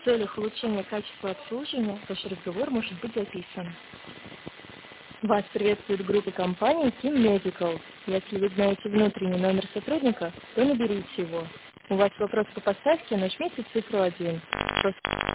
В целях улучшения качества обслуживания ваш разговор может быть записан. Вас приветствует группа компании Team Medical. Если вы знаете внутренний номер сотрудника, то наберите его. У вас вопрос по поставке, нажмите цифру 1.